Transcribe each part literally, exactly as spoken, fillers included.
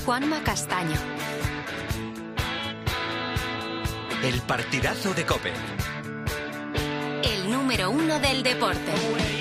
Juanma Castaño. El partidazo de COPE. El número uno del deporte.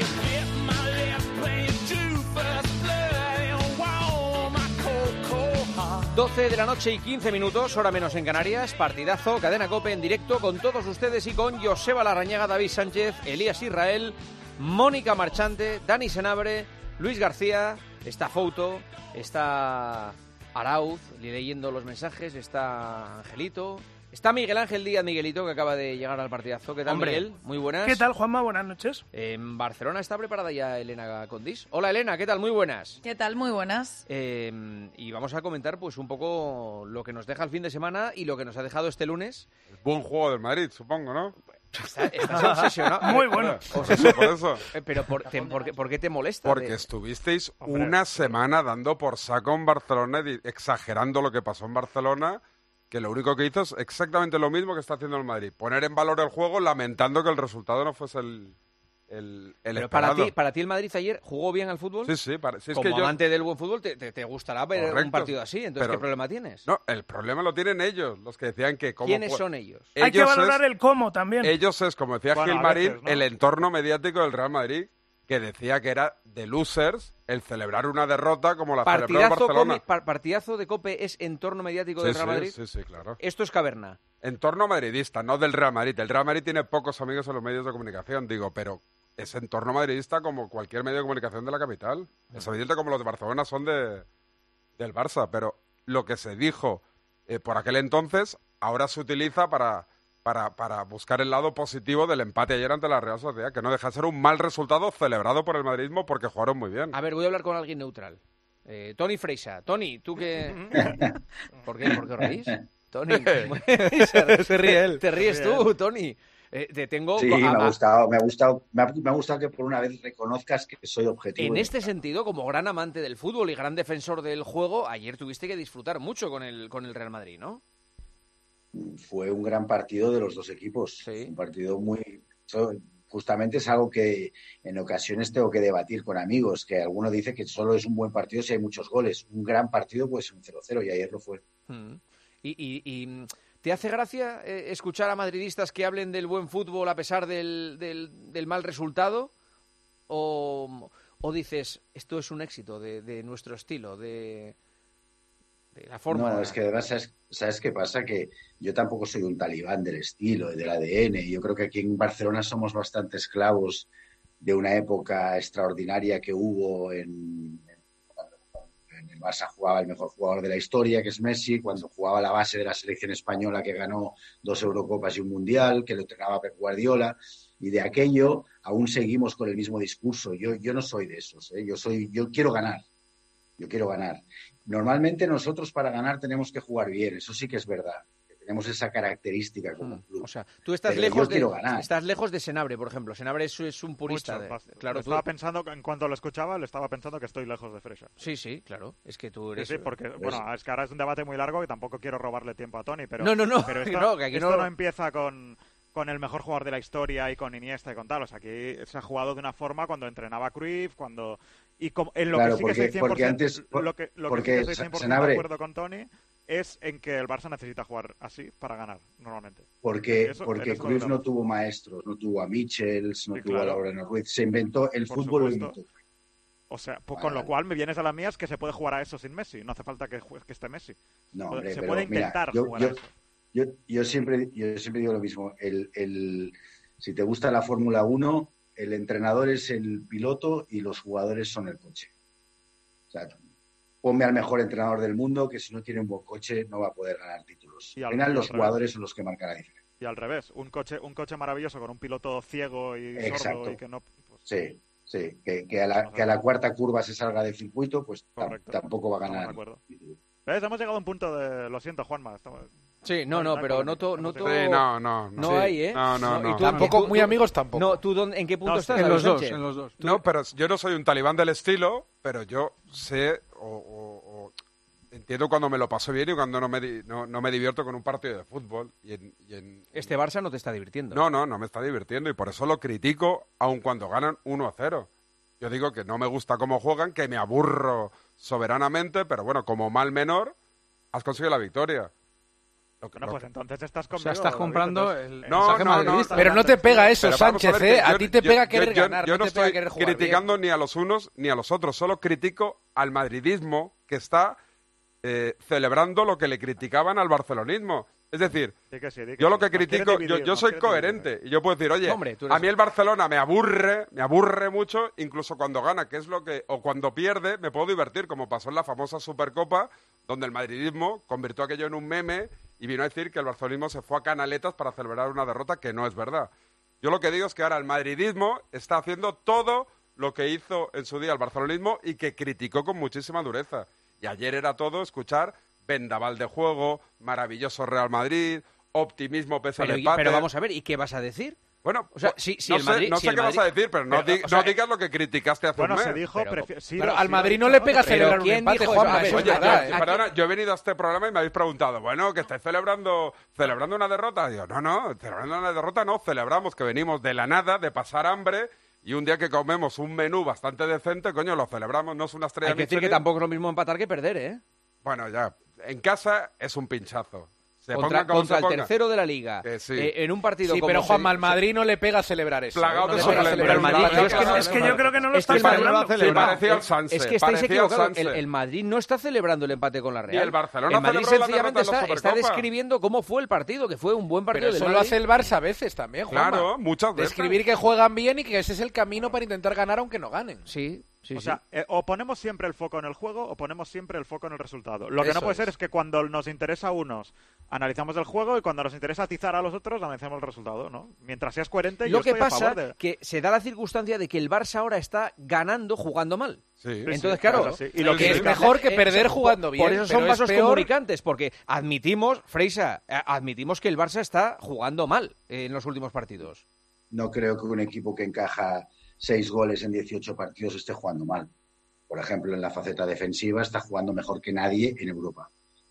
doce de la noche y quince minutos, hora menos en Canarias, partidazo, cadena COPE en directo con todos ustedes y con Joseba Larrañaga, David Sánchez, Elías Israel, Mónica Marchante, Dani Senabre, Luis García, está Fouto, está Arauz leyendo los mensajes, está Angelito, está Miguel Ángel Díaz, Miguelito, que acaba de llegar al partidazo. ¿Qué tal, Hombre. Miguel? Muy buenas. ¿Qué tal, Juanma? Buenas noches. En Barcelona está preparada ya Elena Condis. Hola, Elena, ¿qué tal? Muy buenas. ¿Qué tal? Muy buenas. Eh, y vamos a comentar pues un poco lo que nos deja el fin de semana y lo que nos ha dejado este lunes. El buen juego del Madrid, supongo, ¿no? Estás, estás obsesionado. Muy bueno. Por eso, por eso. Pero por, te, por, qué, ¿por qué te molesta? Porque de... estuvisteis una semana dando por saco en Barcelona, exagerando lo que pasó en Barcelona, que lo único que hizo es exactamente lo mismo que está haciendo el Madrid. Poner en valor el juego lamentando que el resultado no fuese el, el, el Pero esperado. para ti, para ti el Madrid ayer jugó bien al fútbol. Sí, sí. Para, si es Como que yo... amante del buen fútbol te, te, te gustará ver Correcto, un partido así. Entonces, pero... ¿qué problema tienes? No, el problema lo tienen ellos, los que decían que... Cómo ¿Quiénes fue... son ellos? ellos? Hay que valorar es... el cómo también. Ellos es, como decía bueno, Gilmarín, veces, ¿no? el entorno mediático del Real Madrid, que decía que era de losers el celebrar una derrota como la celebró en Partidazo, Barcelona. come, par, partidazo de COPE es entorno mediático del Sí, Real sí, Madrid. sí, sí, claro. Esto es caverna. Entorno madridista, no del Real Madrid. El Real Madrid tiene pocos amigos en los medios de comunicación, digo, pero es entorno madridista como cualquier medio de comunicación de la capital. Es evidente como los de Barcelona son de del Barça, pero lo que se dijo eh, por aquel entonces ahora se utiliza para, para, para buscar el lado positivo del empate ayer ante la Real Sociedad, que no deja de ser un mal resultado celebrado por el madridismo porque jugaron muy bien. A ver, voy a hablar con alguien neutral. Eh, Tony Freixa. Tony, ¿tú qué...? ¿Por qué? ¿Por qué os reís? Tony, se, se ríe él. Te ríes tú, Tony. Eh, te tengo... Sí, a, me ha a, gustado, me ha gustado, me ha, me ha gustado que por una vez reconozcas que soy objetivo. En este sentido, como gran amante del fútbol y gran defensor del juego, ayer tuviste que disfrutar mucho con el, con el Real Madrid, ¿no? Fue un gran partido de los dos equipos. Sí. Un partido muy... Justamente es algo que en ocasiones tengo que debatir con amigos, que alguno dice que solo es un buen partido si hay muchos goles. Un gran partido pues un cero cero y ayer lo fue. Mm. Y, y, y ¿te hace gracia eh, escuchar a madridistas que hablen del buen fútbol a pesar del, del, del mal resultado? ¿O, o dices, esto es un éxito de, de nuestro estilo, de, de la forma? No, es que además, ¿sabes, ¿sabes qué pasa? Que yo tampoco soy un talibán del estilo, del A D N. Yo creo que aquí en Barcelona somos bastante esclavos de una época extraordinaria que hubo en... En el Barça jugaba el mejor jugador de la historia, que es Messi, cuando jugaba la base de la selección española que ganó dos Eurocopas y un Mundial, que lo entrenaba Pep Guardiola, y de aquello aún seguimos con el mismo discurso. Yo, yo no soy de esos, ¿eh? Yo soy, yo quiero ganar, yo quiero ganar. Normalmente nosotros para ganar tenemos que jugar bien, eso sí que es verdad. Tenemos esa característica como club. O sea, tú estás Pero lejos yo quiero de ganar. Estás lejos de Senabre, por ejemplo. Senabre es, es un purista. Mucho, de, claro, lo tú... estaba pensando, en cuanto lo escuchaba, le estaba pensando que estoy lejos de Freixa. Sí, sí, claro. Es que tú eres... Sí, sí, porque, ¿ves? bueno, es que ahora es un debate muy largo y tampoco quiero robarle tiempo a Tony, pero... No, no, no, pero esto, no, que aquí esto no... no empieza con, con el mejor jugador de la historia y con Iniesta y con tal. O sea, aquí se ha jugado de una forma cuando entrenaba Cruyff, cuando... Y como, en lo Claro, que sí porque- que soy cien por ciento, porque antes- lo que, lo que porque sí que soy cien por ciento Senabre- de acuerdo con Tony es en que el Barça necesita jugar así para ganar, normalmente. Porque, Eso- porque en eso lo Cruyff no hablamos. tuvo maestros, no tuvo a Michels, no Sí, tuvo claro. a Laureano Ruiz. Se inventó, el Por fútbol lo supuesto. inventó. O sea, pues Vale, con lo vale. cual me vienes a las mías que se puede jugar a eso sin Messi. No hace falta que, jue- que esté Messi. No, Puede- hombre, se pero puede mira, intentar yo, jugar yo, a eso. yo, yo siempre, yo siempre digo lo mismo. El, el, si te gusta la Fórmula uno, el entrenador es el piloto y los jugadores son el coche. O sea, ponme al mejor entrenador del mundo que si no tiene un buen coche no va a poder ganar títulos. Y Al al- final y los al jugadores revés. son los que marcan la diferencia. Y al revés, un coche, un coche maravilloso con un piloto ciego y Exacto. sordo y que no... pues, Sí, sí. Que, que, a la, que a la cuarta curva se salga del circuito, pues tam- Correcto. tampoco va a Estamos de ganar. acuerdo. ¿Ves? Hemos llegado a un punto de... Lo siento, Juanma. Estamos... Sí, no, no, pero noto... noto... Sí, no, no, no. No Sí. hay, ¿eh? No, no, no. ¿y tú- Tampoco, y tú- muy tú- amigos tampoco. No, ¿tú dónde, en qué punto No, estás? en David los dos, Sánchez? en los dos. No, pero yo no soy un talibán del estilo, pero yo sé o, o- o entiendo cuando me lo paso bien y cuando no me, di- no, no me divierto con un partido de fútbol. Y en, y en- Este Barça no te está divirtiendo. No, no, no me está divirtiendo y por eso lo critico aun cuando ganan uno a cero. Yo digo que no me gusta cómo juegan, que me aburro soberanamente, pero bueno, como mal menor, has conseguido la victoria. Lo que, bueno, lo pues que... entonces estás conmigo. O sea, estás David, comprando entonces, el No, mensaje no, madridista. no, Pero no te pega eso, Pero vamos Sánchez, ver, ¿eh? que A yo- ti te yo- pega yo- querer yo- ganar, yo no no te pega estoy querer jugar criticando bien. ni a los unos ni a los otros, solo critico al madridismo que está eh, celebrando lo que le criticaban al barcelonismo. Es decir, di que sí, di que yo lo sí. que Nos quieren critico, yo, dividir, yo nos soy quieren coherente dividir. y yo puedo decir, oye, Hombre, tú eres- a mí el Barcelona me aburre, me aburre mucho, incluso cuando gana, que es lo que, o cuando pierde, me puedo divertir, como pasó en la famosa Supercopa, donde el madridismo convirtió aquello en un meme y vino a decir que el barcelonismo se fue a canaletas para celebrar una derrota que no es verdad. Yo lo que digo es que ahora el madridismo está haciendo todo lo que hizo en su día el barcelonismo y que criticó con muchísima dureza. Y ayer era todo escuchar vendaval de juego, maravilloso Real Madrid, optimismo pese al Pero, y- empate. pero vamos a ver, ¿y qué vas a decir? Bueno, O sea, pues, si- si no el sé, Madrid- no si sé el qué vas Madrid- a decir, pero no, pero, di- o sea, no digas lo que criticaste hace Bueno, un mes. se dijo... Pero- prefi- sí, Pero lo- al sí, Madrid lo no he le dicho, pega pero- celebrar un ¿quién empate, dijo Juanma, eso? A eso ver, es Oye, verdad, yo, ¿eh? perdona, yo he venido a este programa y me habéis preguntado, bueno, que estáis celebrando, celebrando una derrota. Digo, no, no, celebrando una derrota no, celebramos que venimos de la nada, de pasar hambre, y un día que comemos un menú bastante decente, coño, lo celebramos, no es una estrella Hay que decir que Michelin. tampoco es lo mismo empatar que perder, ¿eh? Bueno, ya, en casa es un pinchazo. Se Contra, ponga como contra se el ponga. tercero de la Liga. Que sí. Eh, en un partido Sí, como pero se- Juanma, al Madrid no le pega celebrar eso. Plagado ¿eh? No de le pega suplentes. celebrar un Pero el Madrid- empate. pero es que- Es que yo creo que no lo Es que está el Madrid celebrando. Sí, celebra. parecía el Sanse, Es que estáis parecía el equivocados. El, Sanse. el Madrid no está celebrando el empate con la Real. Y el Barcelona El Madrid celebró la sencillamente derrota en está, la está Supercopa. describiendo cómo fue el partido, que fue un buen partido Pero del eso lo Madrid. hace el Barça a veces también, Juanma. Claro, muchas veces. Describir que juegan bien y que ese es el camino para intentar ganar aunque no ganen. Sí, sí, O sí. sea, eh, o ponemos siempre el foco en el juego o ponemos siempre el foco en el resultado. Lo que Eso no puede es. ser es que cuando nos interesa a unos analizamos el juego y cuando nos interesa atizar a los otros analizamos el resultado, ¿no? Mientras seas coherente, Lo yo que estoy a pasa favor de... que se da la circunstancia de que el Barça ahora está ganando jugando mal. Sí. Sí, Entonces, sí, claro, claro, sí. Y lo el que es mejor que perder o sea, jugando por- bien, Por eso pero son es vasos peor- comunicantes, porque admitimos, Freisa, eh, admitimos que el Barça está jugando mal eh, en los últimos partidos. No creo que un equipo que encaja seis goles en dieciocho partidos esté jugando mal. Por ejemplo, en la faceta defensiva está jugando mejor que nadie en Europa.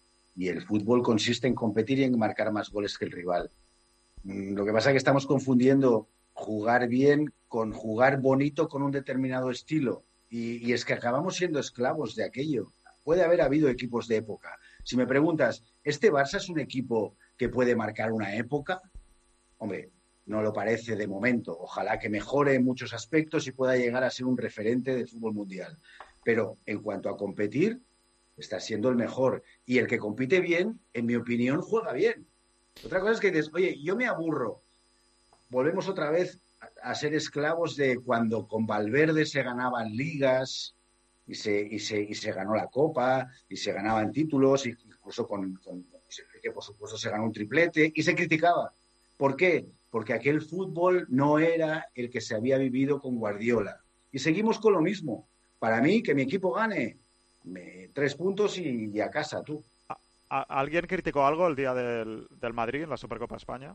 Y el fútbol consiste en competir y en marcar más goles que el rival. Mm, Lo que pasa es que estamos confundiendo jugar bien con jugar bonito con un determinado estilo. Y, y es que acabamos siendo esclavos de aquello. Puede haber habido equipos de época. Si me preguntas, ¿este Barça es un equipo que puede marcar una época? Hombre, no lo parece de momento. Ojalá que mejore en muchos aspectos y pueda llegar a ser un referente del fútbol mundial. Pero en cuanto a competir, está siendo el mejor. Y el que compite bien, en mi opinión, juega bien. Otra cosa es que dices, oye, yo me aburro. Volvemos otra vez a, a ser esclavos de cuando con Valverde se ganaban ligas y se, y se, y se ganó la Copa y se ganaban títulos, y incluso con, con que por supuesto se ganó un triplete y se criticaba. ¿Por qué? Porque aquel fútbol no era el que se había vivido con Guardiola. Y seguimos con lo mismo. Para mí, que mi equipo gane, me, tres puntos y, y a casa, tú. ¿A- ¿Alguien criticó algo el día del, del Madrid en la Supercopa España?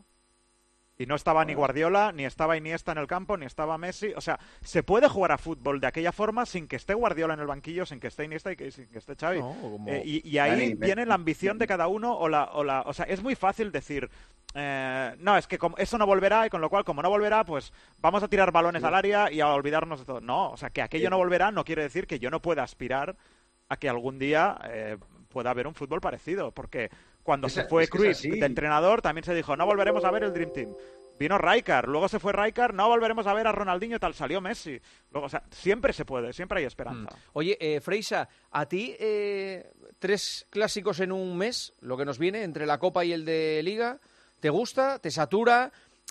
Y no estaba ni Guardiola, ni estaba Iniesta en el campo, ni estaba Messi. O sea, se puede jugar a fútbol de aquella forma sin que esté Guardiola en el banquillo, sin que esté Iniesta y que, sin que esté Xavi. No, como- Eh, y, y ahí Dani, viene ven. la ambición de cada uno o la... O, la, o sea, es muy fácil decir... eh, no, es que como eso no volverá y con lo cual, como no volverá, pues vamos a tirar balones al área y a olvidarnos de todo. No, o sea, que aquello no volverá no quiere decir que yo no pueda aspirar a que algún día eh, pueda haber un fútbol parecido. Porque cuando Es- se fue es que es Cruyff así. de entrenador también se dijo, no volveremos a ver el Dream Team. Vino Rijkaard, luego se fue Rijkaard, no volveremos a ver a Ronaldinho, tal, salió Messi. Luego, o sea, siempre se puede, siempre hay esperanza. Oye, eh, Freisa, ¿a ti eh, tres clásicos en un mes, lo que nos viene entre la Copa y el de Liga, te gusta, te satura,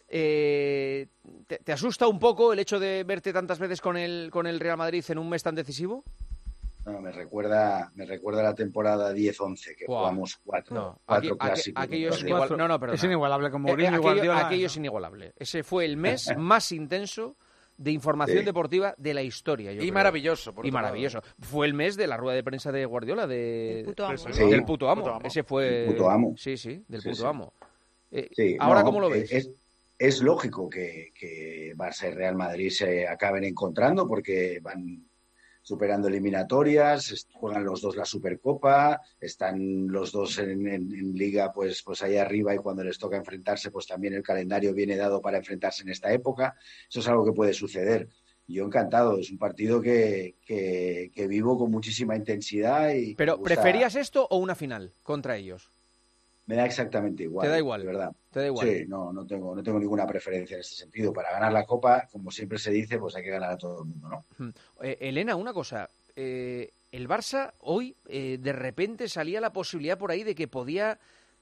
eh, te, te asusta un poco el hecho de verte tantas veces con el, con el Real Madrid en un mes tan decisivo? No, me recuerda, me recuerda la temporada diez once, que Buah. jugamos cuatro, No, cuatro aqu- aqu- clásicos. aquello es contra el inigual- Barça. no, no, perdona. Es inigualable con Eh, eh, Mourinho y aquello, Guardiola. aquello ¿no? es inigualable. Ese fue el mes más intenso de información Sí. deportiva de la historia. yo Y creo. maravilloso. por Y otro lado. maravilloso. Fue el mes de la rueda de prensa de Guardiola, de, El puto amo. Sí, ¿no? sí. del puto amo. Puto amo. Ese fue. El puto amo. Sí, sí, del Sí, puto sí. amo. Eh, Sí, Ahora, no, ¿cómo lo eh, ves? Es, es lógico que, que Barça y Real Madrid se acaben encontrando porque van superando eliminatorias, est- juegan los dos la Supercopa, están los dos en, en- en Liga pues, pues ahí arriba, y cuando les toca enfrentarse pues también el calendario viene dado para enfrentarse en esta época. Eso es algo que puede suceder. yo encantado. Es un partido que, que, que vivo con muchísima intensidad. Y Pero, me gusta... ¿preferías esto o una final contra ellos? Me da exactamente igual. Te da igual, de verdad. Te da igual. Sí, no, no tengo, no tengo ninguna preferencia en este sentido. Para ganar la Copa, como siempre se dice, pues hay que ganar a todo el mundo, ¿no? Eh, Elena, una cosa. Eh, el Barça hoy, eh, de repente, salía la posibilidad por ahí de que podía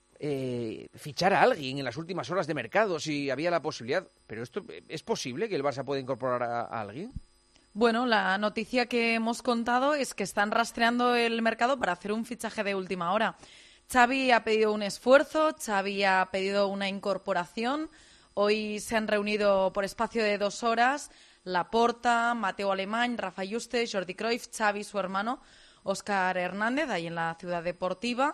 eh, fichar a alguien en las últimas horas de mercado, si había la posibilidad. Pero esto, ¿es posible que el Barça pueda incorporar a, a alguien? Bueno, la noticia que hemos contado es que están rastreando el mercado para hacer un fichaje de última hora. Xavi ha pedido un esfuerzo, Xavi ha pedido una incorporación. Hoy se han reunido por espacio de dos horas Laporta, Mateo Alemany, Rafa Juste, Jordi Cruyff, Xavi, su hermano, Óscar Hernández, ahí en la Ciudad Deportiva.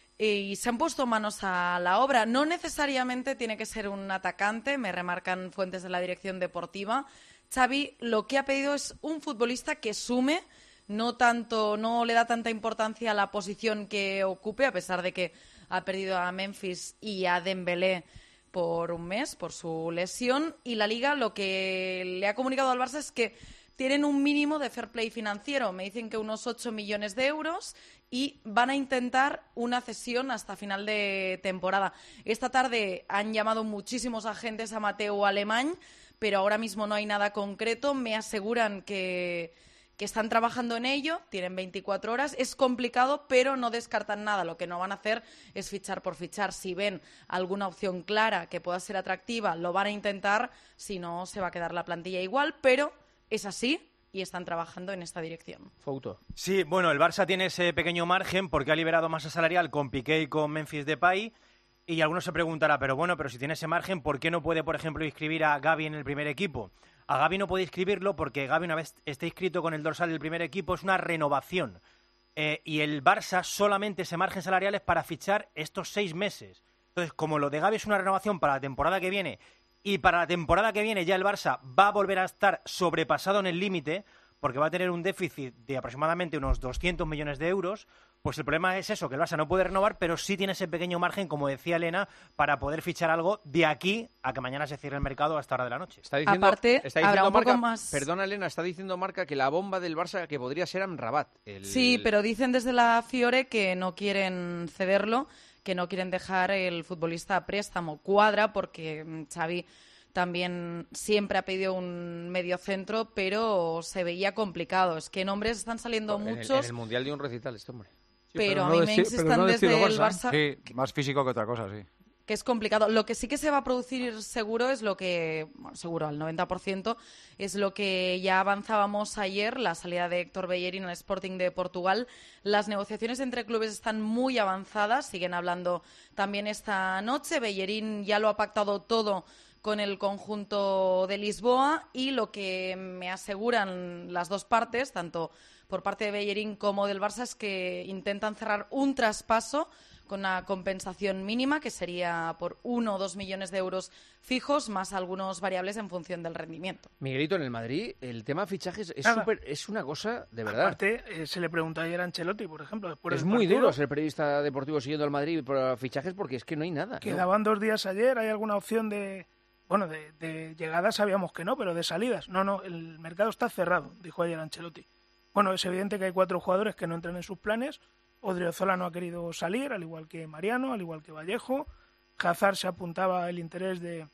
Y se han puesto manos a la obra. No necesariamente tiene que ser un atacante, me remarcan fuentes de la dirección deportiva. Xavi lo que ha pedido es un futbolista que sume. No tanto, no le da tanta importancia a la posición que ocupe, a pesar de que ha perdido a Memphis y a Dembélé por un mes, por su lesión. Y la Liga lo que le ha comunicado al Barça es que tienen un mínimo de fair play financiero. Me dicen que unos ocho millones de euros y van a intentar una cesión hasta final de temporada. Esta tarde han llamado muchísimos agentes a Mateo Alemany, pero ahora mismo no hay nada concreto. Me aseguran que... que están trabajando en ello, tienen veinticuatro horas, es complicado, pero no descartan nada. Lo que no van a hacer es fichar por fichar. Si ven alguna opción clara que pueda ser atractiva, lo van a intentar, si no, se va a quedar la plantilla igual, pero es así y están trabajando en esta dirección. Fouto. Sí, bueno, el Barça tiene ese pequeño margen porque ha liberado masa salarial con Piqué y con Memphis Depay. Y alguno se preguntará, pero bueno, pero si tiene ese margen, ¿por qué no puede, por ejemplo, inscribir a Gavi en el primer equipo? A Gavi no puede inscribirlo porque Gavi, una vez esté inscrito con el dorsal del primer equipo, es una renovación. Eh, y el Barça solamente ese margen salarial es para fichar estos seis meses. Entonces, como lo de Gavi es una renovación para la temporada que viene, y para la temporada que viene ya el Barça va a volver a estar sobrepasado en el límite, porque va a tener un déficit de aproximadamente unos doscientos millones de euros, pues el problema es eso, que el Barça no puede renovar, pero sí tiene ese pequeño margen, como decía Elena, para poder fichar algo de aquí a que mañana se cierre el mercado a esta hora de la noche. Está diciendo, Aparte, está diciendo habrá un Marca, poco más... Perdona, Elena, está diciendo Marca que la bomba del Barça que podría ser Amrabat. El... Sí, pero dicen desde la Fiore que no quieren cederlo, que no quieren dejar el futbolista a préstamo. Cuadra porque Xavi también siempre ha pedido un mediocentro, pero se veía complicado. Es que nombres están saliendo en muchos. El, en el Mundial dio un recital este hombre. Sí, pero, pero a no mí me insistan no desde el Barça. Sí, más físico que otra cosa, sí. Que es complicado. Lo que sí que se va a producir seguro es lo que, bueno, seguro al noventa por ciento, es lo que ya avanzábamos ayer, la salida de Héctor Bellerín al Sporting de Portugal. Las negociaciones entre clubes están muy avanzadas, siguen hablando también esta noche. Bellerín ya lo ha pactado todo con el conjunto de Lisboa y lo que me aseguran las dos partes, tanto por parte de Bellerín como del Barça, es que intentan cerrar un traspaso con una compensación mínima, que sería por uno o dos millones de euros fijos, más algunos variables en función del rendimiento. Miguelito, en el Madrid, el tema fichajes es, super, es una cosa de verdad. Aparte, eh, se le preguntó ayer a Ancelotti, por ejemplo. Después es del muy partido, duro ser periodista deportivo siguiendo al Madrid por fichajes porque es que no hay nada. Quedaban ¿no? dos días ayer, ¿hay alguna opción de...? Bueno, de, de llegadas sabíamos que no, pero de salidas. No, no, el mercado está cerrado, dijo ayer Ancelotti. Bueno, es evidente que hay cuatro jugadores que no entran en sus planes. Odriozola no ha querido salir, al igual que Mariano, al igual que Vallejo. Hazard se apuntaba el interés de,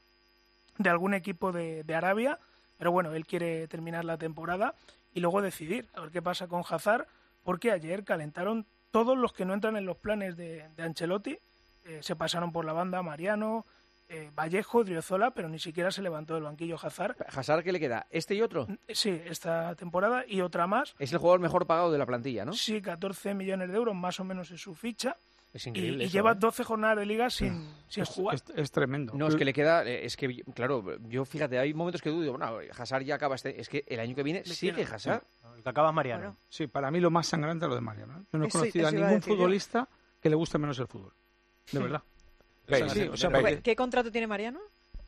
de algún equipo de, de Arabia, pero bueno, él quiere terminar la temporada y luego decidir a ver qué pasa con Hazard, porque ayer calentaron todos los que no entran en los planes de, de Ancelotti. Eh, se pasaron por la banda Mariano, Eh, Vallejo, Odriozola, pero ni siquiera se levantó del banquillo Hazard. ¿Hazard qué le queda? ¿Este y otro? Sí, esta temporada y otra más. Es el jugador mejor pagado de la plantilla, ¿no? Sí, catorce millones de euros más o menos es su ficha. Es increíble. Y, eso, y lleva ¿eh? doce jornadas de liga sin, sin es, jugar. Es, es tremendo. No, es que le queda... Es que, claro, yo fíjate, hay momentos que dudo. Bueno, Hazard ya acaba este... Es que el año que viene Le sigue queda. Hazard. El que acaba es Mariano. Claro. Sí, para mí lo más sangrante es lo de Mariano. ¿eh? Yo no he Eso- conocido a eso iba a ningún decir yo. futbolista que le guste menos el fútbol. De verdad. Veis, Sí, o sea, veis. porque- ¿Qué contrato tiene Mariano?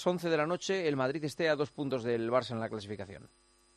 las once de la noche el Madrid esté a dos puntos del Barça en la clasificación.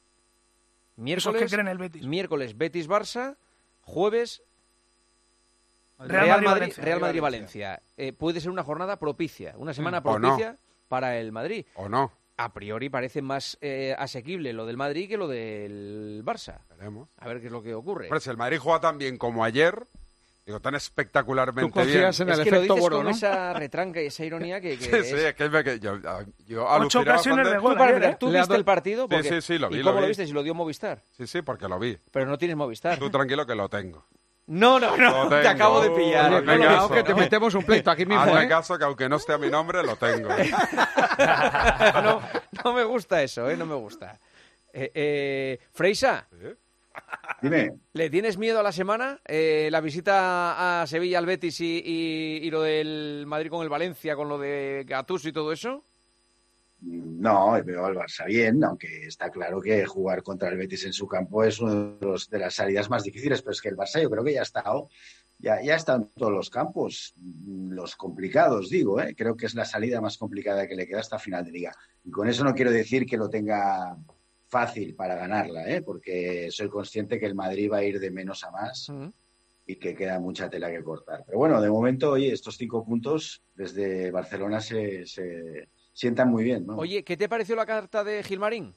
Miércoles, ¿Esos que creen el Betis? Miércoles Betis-Barça, jueves Real Madrid, Real Madrid-Valencia. Eh, puede ser una jornada propicia, una semana propicia no. para el Madrid. ¿O no? A priori parece más eh, asequible lo del Madrid que lo del Barça. Veremos. A ver qué es lo que ocurre. Pero si el Madrid juega tan bien como ayer, digo, tan espectacularmente ¿Tú confías bien. en el es que efecto lo dices Boro, con ¿no? esa retranca y esa ironía que, que sí, es... sí, es que, que yo, yo Ocho ocasiones de gol. ¿Tú, Ayer, ¿eh? ¿tú viste el partido? Porque... Sí, sí, sí, lo vi. ¿Y cómo lo, lo vi. viste? Si lo dio Movistar. Sí, sí, porque lo vi. Pero no tienes Movistar. Tú tranquilo que lo tengo. No, no, no, te acabo de pillar. Oye, no cuidado que te metemos un pleito aquí mismo, Hazme ¿eh? caso que aunque no esté a mi nombre, lo tengo. no, no me gusta eso, ¿eh? No me gusta. Eh, eh, Freisa, ¿Sí? Dime. ¿le tienes miedo a la semana? Eh, la visita a Sevilla, al Betis y, y, y lo del Madrid con el Valencia, con lo de Gattuso y todo eso. No, veo al Barça bien, aunque está claro que jugar contra el Betis en su campo es una de, los, de las salidas más difíciles, pero es que el Barça yo creo que ya ha estado, ya, ya está en todos los campos, los complicados, digo, ¿eh? Creo que es la salida más complicada que le queda hasta final de liga. Y con eso no quiero decir que lo tenga fácil para ganarla, ¿eh? Porque soy consciente que el Madrid va a ir de menos a más uh-huh. y que queda mucha tela que cortar. Pero bueno, de momento, oye, estos cinco puntos desde Barcelona se... se sientan muy bien, ¿no? Oye, ¿qué te pareció la carta de Gilmarín?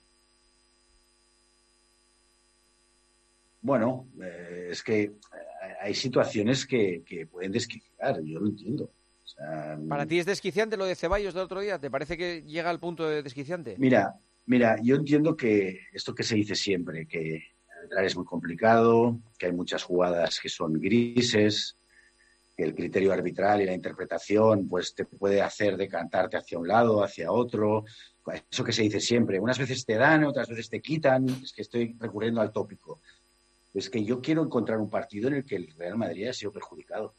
Bueno, eh, es que hay situaciones que, que pueden desquiciar, yo lo entiendo. O sea, ¿Para ti es desquiciante lo de Ceballos del otro día? ¿Te parece que llega al punto de desquiciante? Mira, mira, yo entiendo que esto que se dice siempre, que arbitrar es muy complicado, que hay muchas jugadas que son grises, que el criterio arbitral y la interpretación pues te puede hacer decantarte hacia un lado, hacia otro. Eso que se dice siempre. Unas veces te dan, otras veces te quitan. Es que estoy recurriendo al tópico. Es que yo quiero encontrar un partido en el que el Real Madrid ha sido perjudicado.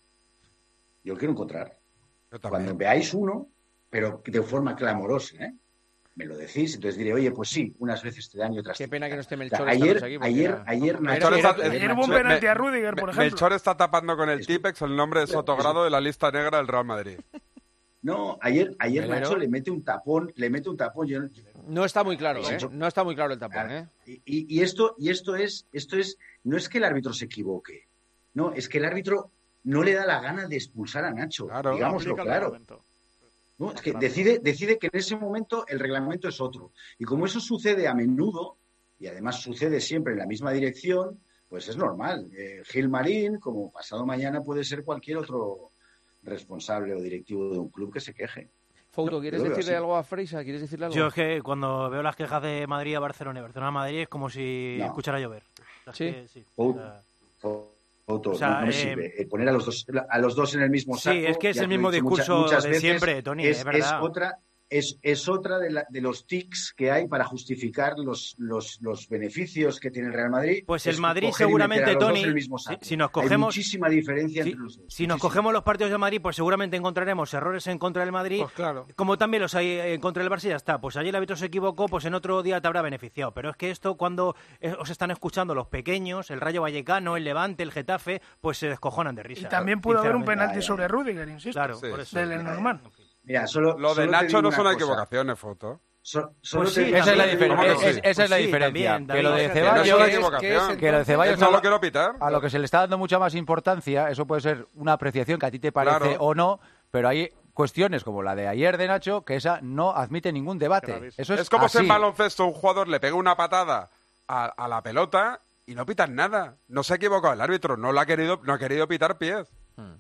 Yo lo quiero encontrar. Cuando veáis uno, pero de forma clamorosa, ¿eh? Me lo decís, entonces diré, oye, pues sí, unas veces te dan y otras Qué te pena dan. que no esté Melchor. Ayer, aquí ayer, era... ayer, Melchor Nacho, está, ayer hubo un penalti a Rüdiger, por ejemplo. Melchor está tapando con el Tipex el nombre de Sotogrado de la lista negra del Real Madrid. No, ayer, ayer Nacho le mete un tapón, le mete un tapón. Yo no, no está muy claro, ¿eh? No está muy claro el tapón, ¿eh? Y, y esto, y esto es, esto es, no es que el árbitro se equivoque, no, es que el árbitro no le da la gana de expulsar a Nacho, claro, digámoslo claro. No, es que decide, decide que en ese momento el reglamento es otro. Y como eso sucede a menudo, y además sucede siempre en la misma dirección, pues es normal. Eh, Gilmarín, como pasado mañana, puede ser cualquier otro responsable o directivo de un club que se queje. Fouto, ¿quieres no, decirle así. algo a Freisa? ¿Quieres decirle algo? Yo es que cuando veo las quejas de Madrid a Barcelona y Barcelona a Madrid es como si no. escuchara llover. O sea, sí. Que, sí. Fouto, o sea, Fouto, o sea, no, no me eh, sirve. Eh, poner a los dos a los dos en el mismo saco. Sí, es que es el mismo discurso muchas, muchas de veces, siempre, Tony, es, es verdad. Es otra, es, es otra de, la, de los tics que hay para justificar los, los, los beneficios que tiene el Real Madrid. Pues el Madrid seguramente, Tony, si, si nos cogemos... Hay muchísima diferencia si, entre los dos. Si nos cogemos los partidos de Madrid, pues seguramente encontraremos errores en contra del Madrid, pues claro. Como también los hay en contra del Barça y ya está. Pues ayer el árbitro se equivocó, pues en otro día te habrá beneficiado. Pero es que esto, cuando os están escuchando los pequeños, el Rayo Vallecano, el Levante, el Getafe, pues se descojonan de risa. Y también pudo haber un penalti sobre Rüdiger, insisto. Claro, sí, por eso. Del normal. Mira, solo, lo de solo Nacho no son cosa. equivocaciones, Foto. So, solo pues sí, te... esa es la, difer ¿Cómo es, no? es, esa pues es la sí, diferencia. También, que lo de también. Ceballos, no es que, que lo de Ceballos no lo quiero pitar. A lo que se le está dando mucha más importancia, eso puede ser una apreciación que a ti te parece claro. o no, pero hay cuestiones como la de ayer de Nacho que esa no admite ningún debate. Eso es, es como así. si en baloncesto un jugador le pega una patada a, a la pelota y no pitan nada. No se ha equivocado el árbitro, no lo ha querido, no ha querido pitar pies. Hmm.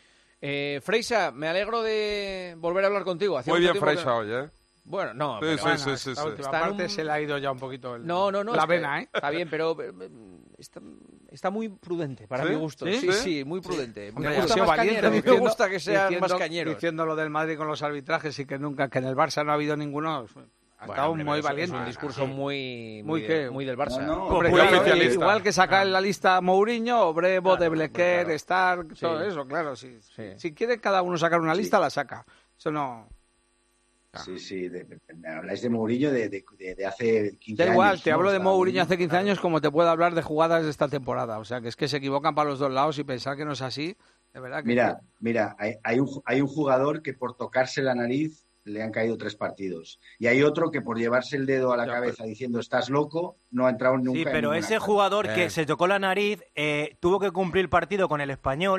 Eh, Freisa, me alegro de volver a hablar contigo. Hacía Muy bien, Freisa, que... hoy, ¿eh? Bueno, no, sí, pero, sí, bueno, sí, sí, esta sí. última está parte un... se le ha ido ya un poquito el... no, no, no, la está, vena, ¿eh? Está bien, pero está, está muy prudente para ¿Sí? mi gusto. Sí, sí, sí, sí muy prudente. Sí. Me Hombre, gusta ha sido más valiente, cañero, a mí me diciendo, gusta que sean diciendo, más cañeros. Diciendo lo del Madrid con los arbitrajes y que nunca, que en el Barça no ha habido ninguno... Ha bueno, estado hombre, muy es, valiente. es un discurso muy, muy, muy, ¿qué? de, muy del Barça. No, no, Hombre, muy claro, oficialista. igual que sacar en la lista Mourinho, Obrevo, Claro, Deblequer, claro. Stark, Sí. todo eso, claro. Si, Sí. si quiere cada uno sacar una lista, Sí. la saca. Eso no... Sí, sí, de, de, me habláis de Mourinho de, de, de, de hace quince Da años. igual, te ¿no? hablo O de sea, Mourinho hace quince claro. años como te puedo hablar de jugadas de esta temporada. O sea, que es que se equivocan para los dos lados y pensar que no es así, de verdad que... Mira, mira, hay, hay, un, hay un jugador que por tocarse la nariz le han caído tres partidos. Y hay otro que por llevarse el dedo a la Ya, cabeza pues. diciendo estás loco, no ha entrado nunca Sí, en pero ninguna ese cancha. jugador Eh. que se tocó la nariz eh, tuvo que cumplir partido con el Español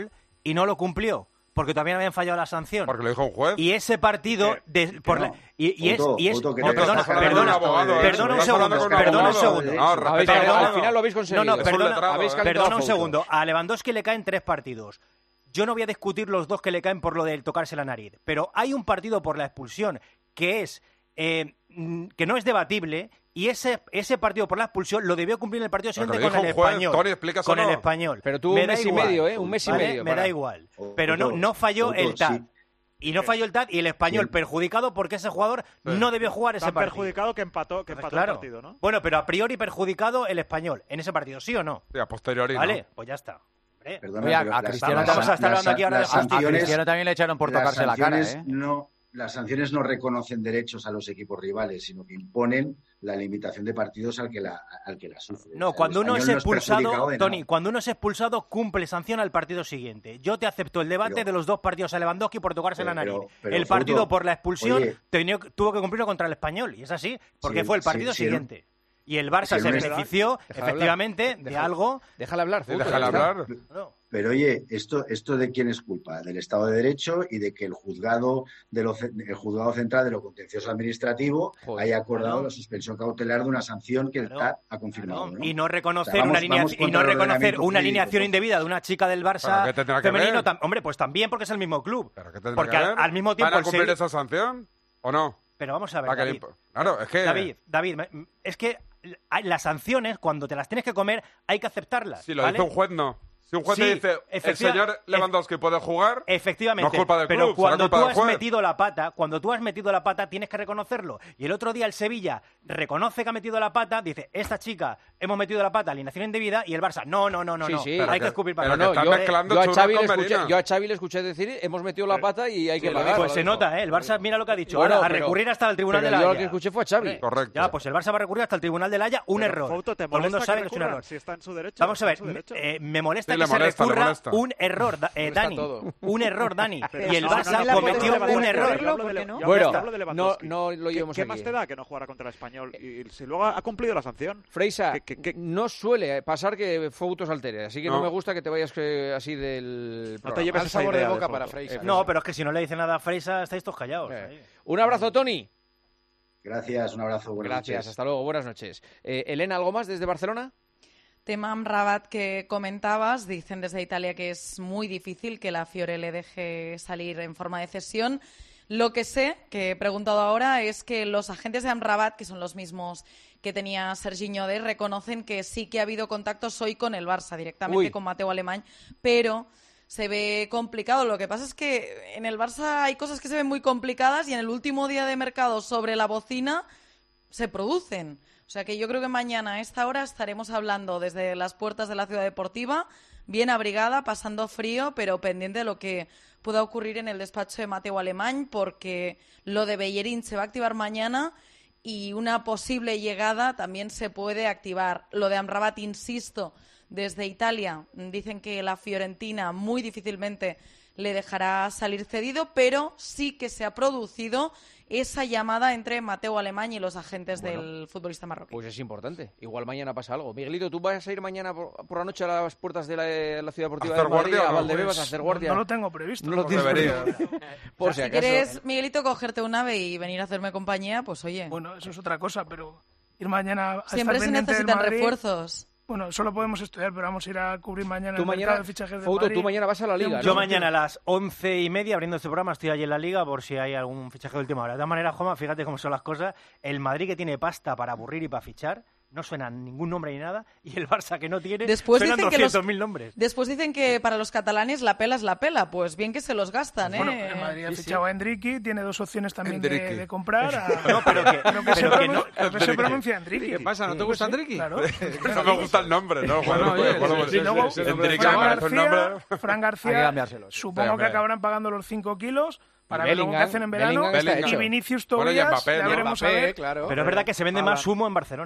y no lo cumplió. Porque todavía no habían fallado la sanción. Porque lo dijo un juez. Y ese partido... De, por no. la, y, y es... Puto, Y es puto, que no, te perdona, estás perdona, abogado, ¿eh? perdona un Estás segundo, hablando con un perdona un abogado. segundo. No, Habéis- respeta. al final lo habéis conseguido. No, no, Es un perdona, letrado, habéis ¿eh? calentado perdona un fotos. segundo. A Lewandowski le caen tres partidos. Yo no voy a discutir los dos que le caen por lo del tocarse la nariz. Pero hay un partido por la expulsión que es... Eh, que no es debatible, y ese ese partido por la expulsión lo debió cumplir en el partido Pero siguiente que con dijo el un juez, español. Tony, explícaselo. Con el español. Pero tú Me un da mes y igual, medio, ¿eh? Un mes y ¿vale? medio. Me para- da igual. Otto, Pero no, no falló Otto, el T A D. sí. Y no falló el T A D y el español Bien. perjudicado porque ese jugador no debió jugar ese Tan partido. perjudicado que empató, que empató Claro. el partido, ¿no? Bueno, pero a priori perjudicado el español en ese partido, ¿sí o no? Sí, a posteriori, Vale, ¿no? pues ya está. Hombre, Perdona, Oye, a- pero a las- Cristiano las- vamos a estar las- hablando aquí ahora de las A sanciones- Cristiano también le echaron por las tocarse la cara, sanciones ¿eh? no, las sanciones no reconocen derechos a los equipos rivales, sino que imponen la limitación de partidos al que la, al que la sufre. O No, sea, cuando el uno es español no perjudicado expulsado, de Tony, nada. cuando uno es expulsado, cumple sanción al partido siguiente. Yo te acepto el debate Pero- de los dos partidos a Lewandowski por tocarse Pero- la nariz. pero- pero, el partido Fouto, por la expulsión oye, tenía- tuvo que cumplirlo contra el español, y es así, porque Sí, fue el sí, partido sí, siguiente. Y el Barça Sí, se no es- benefició, Déjale efectivamente, hablar. de Déjale- algo. Déjale hablar, Sí, Fouto, déjale ya está. hablar. No. Pero oye, esto, esto de quién es culpa, del Estado de Derecho y de que el juzgado de lo, ce- el juzgado central de lo contencioso administrativo Joder, haya acordado claro. la suspensión cautelar de una sanción que el Claro, T A D ha confirmado. Claro, ¿no? Y no reconocer O sea, vamos- una alinea- vamos y contra no el reconocer ordenamiento una jurídico, alineación pues. indebida de una chica del ¿Pero Barça qué tendrá que femenino. ver? tam- Hombre, pues también porque es el mismo club. ¿Pero qué tendrá Porque que al, ver? al mismo tiempo ¿Van a el cumplir Sevilla- esa sanción o no? Pero vamos a ver, ¿Para que le David. imp- Claro, es que... David, David, me- es que hay- las sanciones, cuando te las tienes que comer, hay que aceptarlas. Si lo ¿vale? dice un juez, no. Si un juez Sí, te dice, el efectiva- señor Lewandowski puede jugar, Efectivamente, no es culpa del pero club, será cuando culpa tú del has juez. metido la pata, cuando tú has metido la pata, tienes que reconocerlo. Y el otro día el Sevilla reconoce que ha metido la pata, dice, esta chica, hemos metido la pata, alineación indebida, y el Barça, no, no, no, no, Sí, no, sí. hay Pero que que- escupir pero para que No, están yo, mezclando yo a churros Xavi le con escuché, merinas. yo a Xavi le escuché decir, hemos metido la pata y hay que Sí, lo pagar. dijo, Pues se nota, ¿eh? El Barça, mira lo que ha dicho. Bueno, Ahora, a pero- recurrir hasta el Tribunal pero de la yo Haya. lo que escuché fue a Xavi. Correcto. Ya, pues el Barça va a recurrir hasta el Tribunal de la Haya, un Pero, error. Fouto, ¿te Todo el mundo molesta sabe que que es un recurran? error. Si está en su derecho, Vamos a ver, está en su derecho. eh, me molesta Sí, que le se molesta, le recurra molesta. un error, da- eh, Molesta Dani. todo. Un error, Dani. Pero Y el no, Barça no le cometió podemos un debatir. error. Yo hablo de- yo Bueno, hablo de no, Lewandowski. no lo ¿Qué, llevemos qué aquí. más te da que no jugara contra el Español? Y, y si luego ha cumplido la sanción. Freisa, ¿Qué- qué- qué? no suele pasar que Fouto se altere, así que no, No. me gusta que te vayas eh, así del No te programa. lleves Mal esa sabor de idea boca Fouto. para Freisa. No, pero es que si no le dice nada a Freisa, estáis todos callados. Eh. ahí. Un abrazo, Tony. Gracias, un abrazo. Buenas Gracias, noches. hasta luego, buenas noches. Eh, Elena, ¿algo más desde Barcelona? Tema Amrabat que comentabas, dicen desde Italia que es muy difícil que la Fiore le deje salir en forma de cesión. Lo que sé, que he preguntado ahora, es que los agentes de Amrabat, que son los mismos que tenía Serginho Dest, reconocen que sí que ha habido contactos hoy con el Barça, directamente Uy. con Mateo Alemany, pero se ve complicado. Lo que pasa es que en el Barça hay cosas que se ven muy complicadas y en el último día de mercado sobre la bocina se producen. O sea que yo creo que mañana a esta hora estaremos hablando desde las puertas de la Ciudad Deportiva, bien abrigada, pasando frío, pero pendiente de lo que pueda ocurrir en el despacho de Mateo Alemany, porque lo de Bellerín se va a activar mañana y una posible llegada también se puede activar. Lo de Amrabat, insisto, desde Italia dicen que la Fiorentina muy difícilmente le dejará salir cedido, pero sí que se ha producido esa llamada entre Mateo Alemany y los agentes Bueno, del futbolista marroquí. Pues es importante. Igual mañana pasa algo. Miguelito, ¿tú vas a ir mañana por, por la noche a las puertas de la, de la Ciudad Deportiva ¿Hacer de Madrid, guardia o a no? Valdebebas, a Pues, hacer no- guardia? No lo tengo previsto. No lo tienes Debería. previsto. Por si Si acaso. quieres, Miguelito, cogerte un ave y venir a hacerme compañía, pues oye, Bueno, eso es otra cosa, pero ir mañana a siempre estar se pendiente del necesitan Madrid, refuerzos. Bueno, solo podemos estudiar, pero vamos a ir a cubrir mañana Tú el mañana, mercado de fichajes de Fouto, Madrid. tú mañana vas a la Liga, Tengo ¿no? Yo mucho mañana a sentido. las once y media, abriendo este programa, estoy allí en la Liga por si hay algún fichaje de última hora. De todas maneras, Juanma, fíjate cómo son las cosas. El Madrid, que tiene pasta para aburrir y para fichar, no suena ningún nombre ni nada. Y el Barça, que no tiene, Después suenan dicen que los- doscientos mil nombres. Después dicen que para los catalanes la pela es la pela. Pues bien que se los gastan, ¿eh? Bueno, el Madrid ha Sí, sí. fichado a Enrique, tiene dos opciones también de, Endriqui. de comprar. A... No, pero que, Creo que se, pero que pronun- no. creo que se pronuncia Enrique. ¿Qué pasa? ¿No te gusta Enrique? Claro. No me gusta el nombre, ¿no? Bueno, Bueno, oye, bueno, sí, Y luego, sí, sí, sí, Enrique Fran me parece un nombre. García, Fran Hay que García cambiárselo. supongo Sí, que hombre. acabarán pagando los cinco kilos para Y ver luego qué Bellingham, hacen en verano. Bellingham está Y hecho. Vinicius Bueno, y Tobías, Mbappé, ya ¿no? veremos a Mbappé, ver. claro. Pero es verdad que se vende Ala. más humo en Barcelona.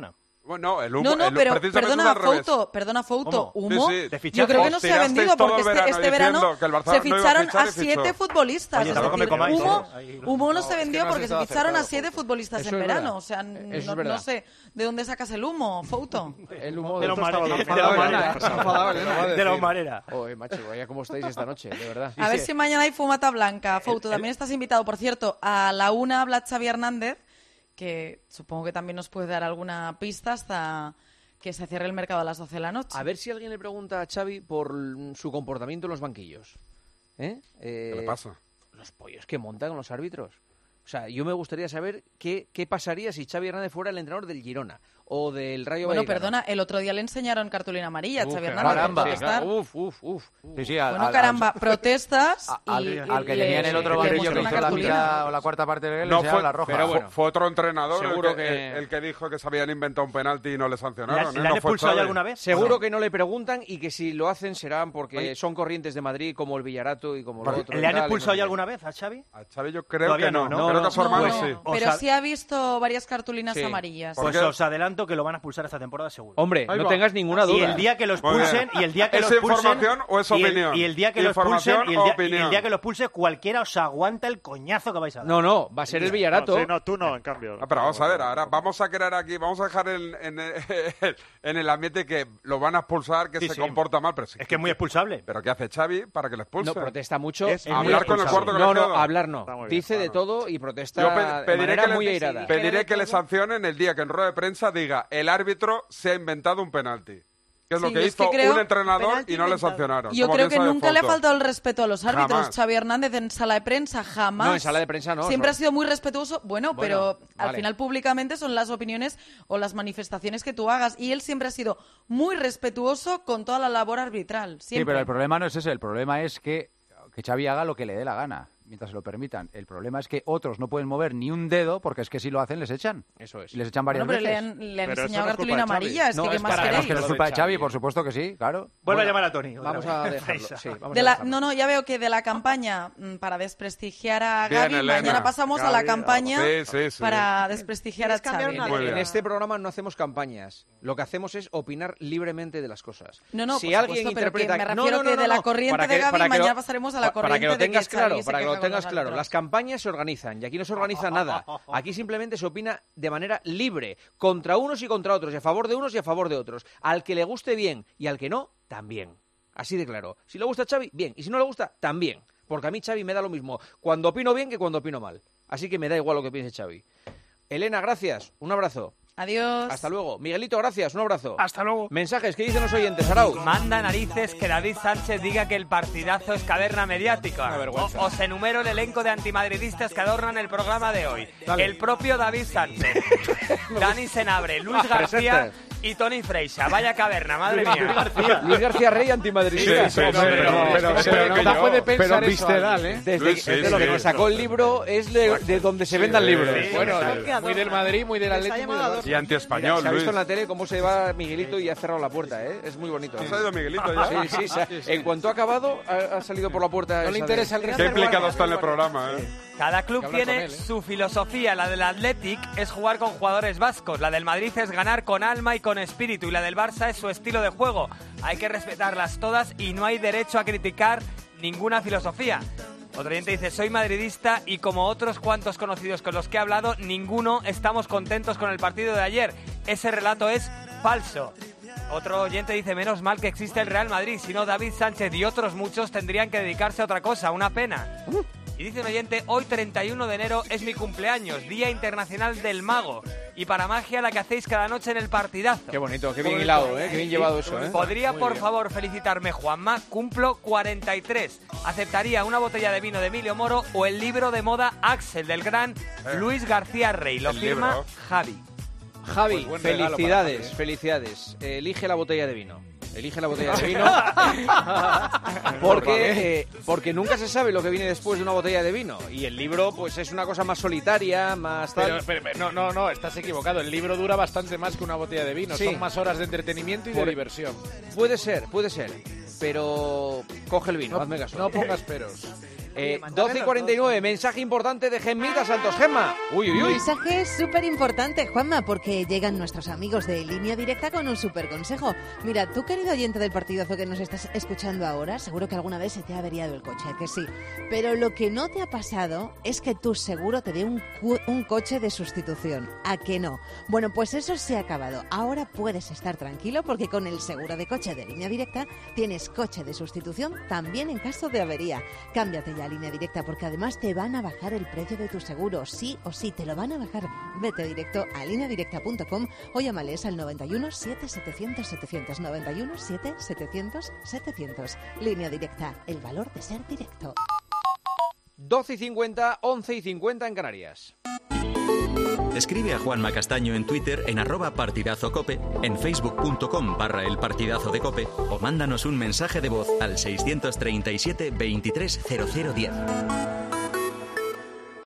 Bueno, el humo, No, no, el- pero precisamente perdona, es al revés. Fouto, perdona, Fouto, ¿Cómo? humo. Sí, sí. De Yo fichajes. creo que no Os se ha tirasteis vendido todo porque el este, verano este verano diciendo que el Barça se no iba a ficharon fichar a y fichó. siete futbolistas. Oye, es tampoco me decir, comáis, humo, ¿eh? humo no, No, se es que vendió no has porque se estado ficharon a acertado, siete Fouto. futbolistas Eso en es verano. verdad. O sea, Eso no, es no verdad. sé de dónde sacas el humo, Fouto. El humo De los Fouto mareras. estaba De los enfadado, mareras. ¿eh? Está enfadado, ¿eh? Acaba De los decir. mareras. Joder, macho, vaya cómo estáis esta noche, de verdad. A ver si mañana hay fumata blanca. Fouto, también estás invitado, por cierto, a la una habla Xavi Hernández, que supongo que también nos puede dar alguna pista hasta que se cierre el mercado a las doce de la noche. A ver si alguien le pregunta a Xavi por l- su comportamiento en los banquillos. ¿Eh? Eh, ¿Qué le pasa? Los pollos que montan con los árbitros. O sea, yo me gustaría saber qué, qué pasaría si Xavi Hernández fuera el entrenador del Girona o del Rayo Bueno, Vallecano. perdona, el otro día le enseñaron cartulina amarilla a Uf, Xavi Hernández por caramba. protestar. Uf, uf, uf. Sí, sí, al, Bueno, al- caramba, protestas al, y, al- al que y le- tenía en el otro le banquillo que mostró hizo una la cartulina. mitad o la cuarta parte de él, No le fue, la roja. pero fue, fue otro entrenador Seguro el que, que- el que dijo que se habían inventado un penalti y no le ¿Le, sancionaron. han- ¿eh? le han No fue expulsado Xavi. ya alguna vez? Seguro que no le preguntan y que si lo hacen serán porque Oye. son corrientes de Madrid como el Villarato y como lo otro. y ¿Le han tal, y expulsado no ya sé alguna vez a Xavi? A Xavi yo creo Todavía que no. no, ¿no? Creo que a su No, hermano no. sí. O Pero sea- sí ha visto varias cartulinas Sí. amarillas. ¿Por Pues qué? os adelanto que lo van a expulsar esta temporada seguro. Hombre, Ahí no va. tengas ninguna Y duda. el día que lo Muy bien. expulsen, y el día que ¿Es lo expulsen, información o es y el- opinión? Y el día que lo ¿Información expulsen, y el o día, y opinión? el día que lo expulse, cualquiera os aguanta el coñazo que vais a dar. No, no, va a ser el Villarato. No, sí, no, tú no, en cambio. Ah, pero vamos a ver, ahora vamos a crear aquí, vamos a dejar en, en, en el ambiente que lo van a expulsar, que Sí, se sí. comporta mal, pero sí. Es que es muy expulsable. ¿Pero qué hace Xavi para que le expulse? No, protesta mucho. Es Hablar muy Hablar con el expulsable. cuarto No, no, colegiado. hablar no. Está muy bien, Dice de claro. todo y protesta Yo pe- de pediré manera que le- muy sí, airada. Pediré que le todo. sancionen el día que en rueda de prensa diga el árbitro se ha inventado un penalti. Que es lo Sí, que es que hizo creo- un entrenador penalti y no le inventado. sancionaron. Yo como creo bien que sabe nunca le ha Fouto. faltado el respeto a los árbitros. Jamás. Xavi Hernández en sala de prensa jamás. No, en sala de prensa no. Siempre no. ha sido muy respetuoso. Bueno, Bueno, pero al vale. final públicamente son las opiniones o las manifestaciones que tú hagas. Y él siempre ha sido muy respetuoso con toda la labor arbitral. Sí, Siempre. pero el problema no es ese, el problema es que, que Xavi haga lo que le dé la gana, mientras se lo permitan. El problema es que otros no pueden mover ni un dedo, porque es que si lo hacen les echan. Eso es. Y les echan varias Bueno, pero le veces. han, le han Pero eso enseñado no es culpa cartulina de Xavi. amarilla. Es No, que, ¿qué es más para- queréis? Que no es Lo culpa de de Xavi, Xavi. por supuesto que sí, claro. Vuelve Bueno, a llamar a Tony. Vamos a dejarlo. Sí, vamos De a la, dejarlo. no, no, ya veo que de la campaña mm, para desprestigiar a Bien, Gavi, Elena. mañana pasamos a la Gavi, campaña Sí, sí, sí. para desprestigiar a ¿Quieres cambiar Xavi. una Muy ley? bien. En este programa no hacemos campañas. Lo que hacemos es opinar libremente de las cosas. No, no, si por alguien supuesto, pero que interpreta me No, refiero no, no, que de no, la no. corriente Para de Gavi, para mañana lo- pasaremos a la pa- Para que corriente lo de que tengas Xavi claro, se para que queja lo con tengas los claro. árbitros. Las campañas se organizan y aquí no se organiza nada. Aquí simplemente se opina de manera libre, contra unos y contra otros, y a favor de unos y a favor de otros. Al que le guste bien y al que no, también. Así de claro. Si le gusta a Xavi, bien. Y si no le gusta, también. Porque a mí Xavi me da lo mismo cuando opino bien que cuando opino mal. Así que me da igual lo que piense Xavi. Elena, gracias. Un abrazo. Adiós. Hasta luego. Miguelito, gracias. Un abrazo. Hasta luego. Mensajes, ¿qué dicen los oyentes, Arau? Manda narices que David Sánchez diga que el partidazo es caverna mediática. Una vergüenza. O- os enumero el elenco de antimadridistas que adornan el programa de hoy. Dale. El propio David Sánchez, Dani Senabre, Luis García y Tony Freixa. Vaya caverna, madre mía. Luis García Rey, antimadridista. Sí, sí, sí, Hombre, pero- no, pero- es que- pero- que no yo- puede pero pensar eso visceral, alguien, ¿eh? Desde, Luis, sí, desde lo sí, que sí. sacó el libro es de, de donde se vendan Sí, libros. sí, Bueno, sí. muy del Madrid, muy del Les ha Atlético. llamado muy del adorno. Y antiespañol, Se ha visto Luis. en la tele cómo se va Miguelito y ha cerrado la puerta, ¿eh? Es muy bonito. ¿Ha salido Miguelito ya? Sí, sí, se ha- en cuanto ha acabado, ha, ha salido por la puerta. No le esa interesa de- el resto. Qué implicado está en el programa, ¿eh? Cada club Hay que hablar tiene con él, ¿eh? su filosofía. La del Athletic es jugar con jugadores vascos. La del Madrid es ganar con alma y con espíritu. Y la del Barça es su estilo de juego. Hay que respetarlas todas y no hay derecho a criticar ninguna filosofía. Otro oyente dice, soy madridista y como otros cuantos conocidos con los que he hablado, ninguno estamos contentos con el partido de ayer. Ese relato es falso. Otro oyente dice, menos mal que existe el Real Madrid, si no David Sánchez y otros muchos tendrían que dedicarse a otra cosa, una pena. Y dice un oyente, hoy treinta y uno de enero es mi cumpleaños, Día Internacional del Mago. Y para magia la que hacéis cada noche en el partidazo. Qué bonito, qué bien hilado, ¿eh? Qué bien llevado eso, ¿eh? ¿Podría, por favor, felicitarme, Juanma? Cumplo cuarenta y tres. Aceptaría una botella de vino de Emilio Moro o el libro de moda Axel del gran Luis García Rey. Lo el firma libro. Javi. Javi, Pues buen regalo para felicidades, Javi, ¿eh? felicidades. Elige la botella de vino. Elige la botella de vino. porque, eh, porque nunca se sabe lo que viene después de una botella de vino. Y el libro, pues es una cosa más solitaria, más tal. Pero, pero, pero, no, no, no, estás equivocado. El libro dura bastante más que una botella de vino. Sí. Son más horas de entretenimiento y de Por- diversión. Puede ser, puede ser. Pero coge el vino, No, hazme caso. no pongas peros. Eh, doce y cuarenta y nueve, mensaje importante de Gemmita Santos. Gemma. Uy, uy, uy. Mensaje súper importante, Juanma, porque llegan nuestros amigos de Línea Directa con un súper consejo. Mira, tú, querido oyente del partidazo que nos estás escuchando ahora, seguro que alguna vez se te ha averiado el coche, que sí. Pero lo que no te ha pasado es que tu seguro te dé un, cu- un coche de sustitución. ¿A que no? Bueno, pues eso se ha acabado. Ahora puedes estar tranquilo porque con el seguro de coche de Línea Directa tienes coche de sustitución también en caso de avería. Cámbiate ya a Línea Directa porque además te van a bajar el precio de tu seguro. Sí o sí, te lo van a bajar. Vete directo a línea directa punto com o llámales al noventa y uno, siete, setecientos, setecientos. noventa y uno, siete, setecientos, setecientos. Línea Directa, el valor de ser directo. doce y cincuenta, once y cincuenta en Canarias. Escribe a Juanma Castaño en Twitter en arroba partidazocope, en facebook.com barra el partidazo de cope o mándanos un mensaje de voz al seiscientos treinta y siete veintitrés cero cero diez.